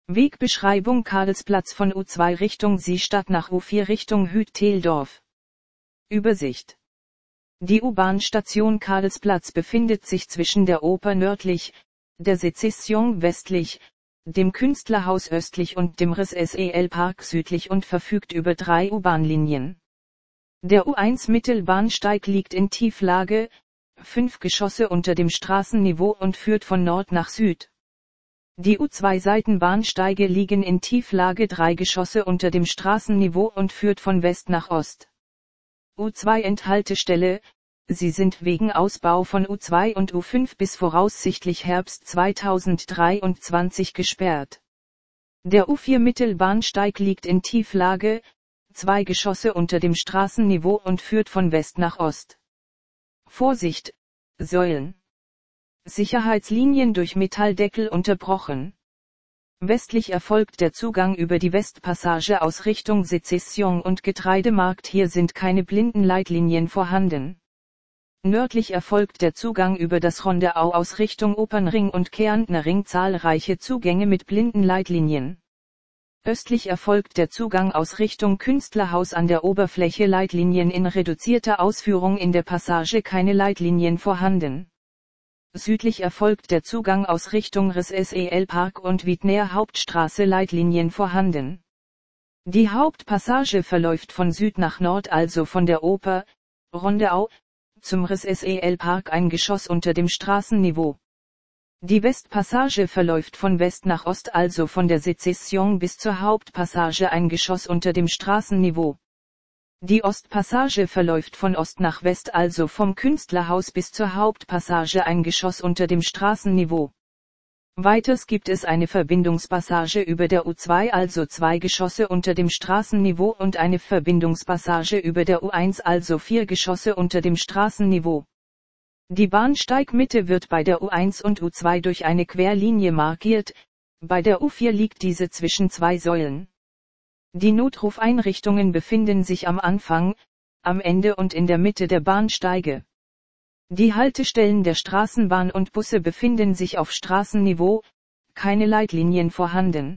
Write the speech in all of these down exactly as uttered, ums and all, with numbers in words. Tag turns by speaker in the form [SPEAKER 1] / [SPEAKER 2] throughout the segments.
[SPEAKER 1] Wegbeschreibung Karlsplatz von U zwei Richtung Seestadt nach U vier Richtung Hüt-Teldorf. Übersicht. Die U-Bahn-Station Karlsplatz befindet sich zwischen der Oper nördlich, der Sezession westlich, dem Künstlerhaus östlich und dem R S S E L-Park südlich und verfügt über drei U-Bahn-Linien. Der U eins Mittelbahnsteig liegt in Tieflage, fünf Geschosse unter dem Straßenniveau und führt von Nord nach Süd. Die U zwei Seitenbahnsteige liegen in Tieflage drei Geschosse unter dem Straßenniveau und führt von West nach Ost. U zwei Endhaltestelle, sie sind wegen Ausbau von U zwei und U fünf bis voraussichtlich Herbst zweitausenddreiundzwanzig gesperrt. Der U vier Mittelbahnsteig liegt in Tieflage, zwei Geschosse unter dem Straßenniveau und führt von West nach Ost. Vorsicht, Säulen. Sicherheitslinien durch Metalldeckel unterbrochen. Westlich erfolgt der Zugang über die Westpassage aus Richtung Sezession und Getreidemarkt, hier sind keine Blindenleitlinien vorhanden. Nördlich erfolgt der Zugang über das Rondeau aus Richtung Opernring und Kärntner Ring, zahlreiche Zugänge mit Blindenleitlinien. Östlich erfolgt der Zugang aus Richtung Künstlerhaus an der Oberfläche, Leitlinien in reduzierter Ausführung, in der Passage keine Leitlinien vorhanden. Südlich erfolgt der Zugang aus Richtung R S S E L-Park und Wiedner Hauptstraße, Leitlinien vorhanden. Die Hauptpassage verläuft von Süd nach Nord, also von der Oper, Rondeau, zum R S S E L-Park, ein Geschoss unter dem Straßenniveau. Die Westpassage verläuft von West nach Ost, also von der Sezession bis zur Hauptpassage, ein Geschoss unter dem Straßenniveau. Die Ostpassage verläuft von Ost nach West, also vom Künstlerhaus bis zur Hauptpassage, ein Geschoss unter dem Straßenniveau. Weiters gibt es eine Verbindungspassage über der U zwei, also zwei Geschosse unter dem Straßenniveau, und eine Verbindungspassage über der U eins, also vier Geschosse unter dem Straßenniveau. Die Bahnsteigmitte wird bei der U eins und U zwei durch eine Querlinie markiert, bei der U vier liegt diese zwischen zwei Säulen. Die Notrufeinrichtungen befinden sich am Anfang, am Ende und in der Mitte der Bahnsteige. Die Haltestellen der Straßenbahn und Busse befinden sich auf Straßenniveau, keine Leitlinien vorhanden.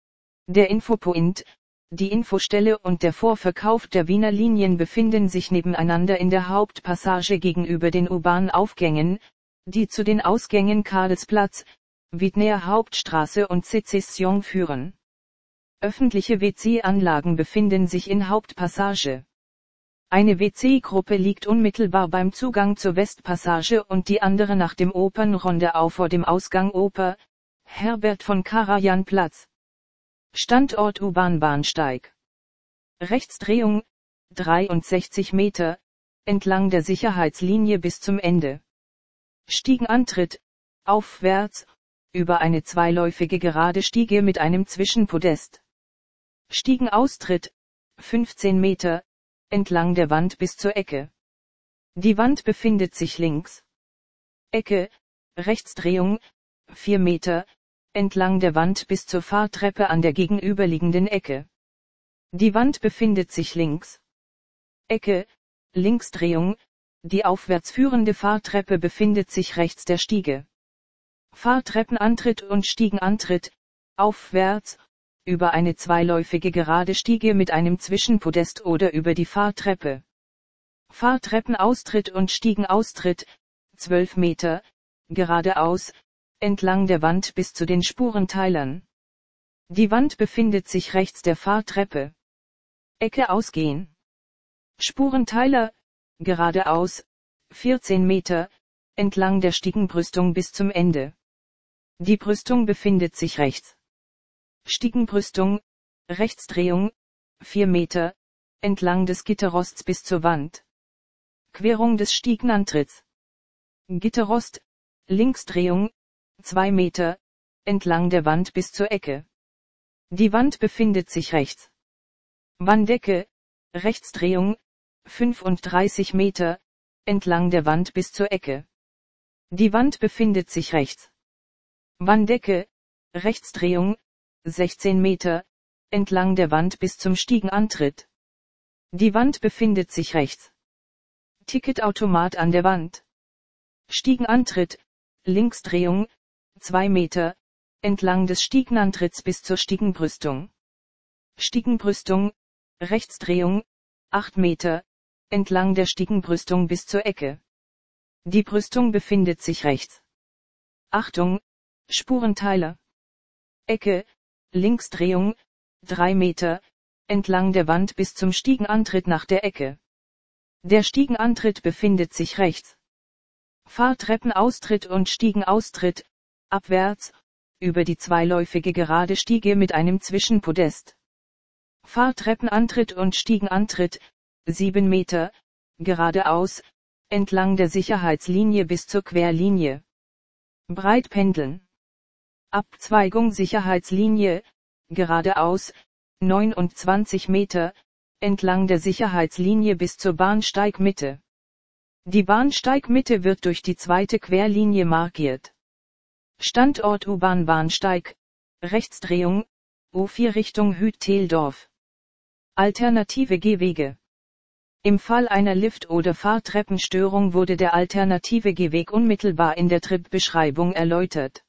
[SPEAKER 1] Der Infopoint, die Infostelle und der Vorverkauf der Wiener Linien befinden sich nebeneinander in der Hauptpassage gegenüber den U-Bahn-Aufgängen, die zu den Ausgängen Karlsplatz, Wiedner Hauptstraße und Sezession führen. Öffentliche W C-Anlagen befinden sich in Hauptpassage. Eine W C-Gruppe liegt unmittelbar beim Zugang zur Westpassage und die andere nach dem Opernrondeau vor dem Ausgang Oper, Herbert von Karajan Platz. Standort U-Bahn-Bahnsteig. Rechtsdrehung, dreiundsechzig Meter, entlang der Sicherheitslinie bis zum Ende. Stiegenantritt, aufwärts, über eine zweiläufige gerade Stiege mit einem Zwischenpodest. Stiegenaustritt, fünfzehn Meter, entlang der Wand bis zur Ecke. Die Wand befindet sich links. Ecke, Rechtsdrehung, vier Meter, entlang der Wand bis zur Fahrtreppe an der gegenüberliegenden Ecke. Die Wand befindet sich links. Ecke, Linksdrehung, die aufwärts führende Fahrtreppe befindet sich rechts der Stiege. Fahrtreppenantritt und Stiegenantritt, aufwärts, über eine zweiläufige gerade Stiege mit einem Zwischenpodest oder über die Fahrtreppe. Fahrtreppenaustritt und Stiegenaustritt, zwölf Meter, geradeaus, entlang der Wand bis zu den Spurenteilern. Die Wand befindet sich rechts der Fahrtreppe. Ecke ausgehen. Spurenteiler, geradeaus, vierzehn Meter, entlang der Stiegenbrüstung bis zum Ende. Die Brüstung befindet sich rechts. Stiegenbrüstung, Rechtsdrehung, vier Meter, entlang des Gitterrosts bis zur Wand. Querung des Stiegenantritts. Gitterrost, Linksdrehung, zwei Meter, entlang der Wand bis zur Ecke. Die Wand befindet sich rechts. Wandecke, Rechtsdrehung, fünfunddreißig Meter, entlang der Wand bis zur Ecke. Die Wand befindet sich rechts. Wandecke, Rechtsdrehung, sechzehn Meter, entlang der Wand bis zum Stiegenantritt. Die Wand befindet sich rechts. Ticketautomat an der Wand. Stiegenantritt, Linksdrehung, zwei Meter, entlang des Stiegenantritts bis zur Stiegenbrüstung. Stiegenbrüstung, Rechtsdrehung, acht Meter, entlang der Stiegenbrüstung bis zur Ecke. Die Brüstung befindet sich rechts. Achtung, Spurenteiler. Ecke, Linksdrehung, drei Meter, entlang der Wand bis zum Stiegenantritt nach der Ecke. Der Stiegenantritt befindet sich rechts. Fahrtreppenaustritt und Stiegenaustritt, abwärts, über die zweiläufige gerade Stiege mit einem Zwischenpodest. Fahrtreppenantritt und Stiegenantritt, sieben Meter, geradeaus, entlang der Sicherheitslinie bis zur Querlinie. Breitpendeln. Abzweigung Sicherheitslinie, geradeaus, neunundzwanzig Meter, entlang der Sicherheitslinie bis zur Bahnsteigmitte. Die Bahnsteigmitte wird durch die zweite Querlinie markiert. Standort U-Bahn-Bahnsteig, Rechtsdrehung, U vier Richtung Hüt-Teldorf. Alternative Gehwege. Im Fall einer Lift- oder Fahrtreppenstörung wurde der alternative Gehweg unmittelbar in der Tripbeschreibung erläutert.